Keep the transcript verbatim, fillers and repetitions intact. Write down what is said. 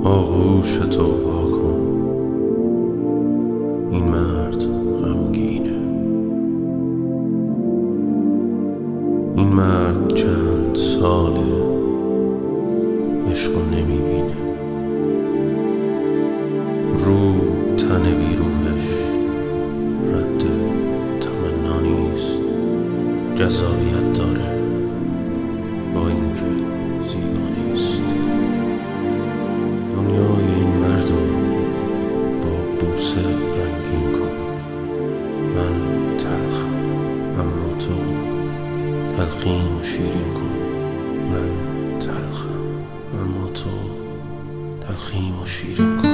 آغوش تو وا کن. این مرد غمگینه. این مرد چند ساله عشقو نمیبینه. رو تن بیروحش رد تمنا نیست. جذابیت داره با اینکه زیبا نیست. دنیای این مردو با بوسه رنگین کن. من تلخم اما تو تلخیم و شیرین کن. من تلخم اما تو تلخیم و شیرین کن.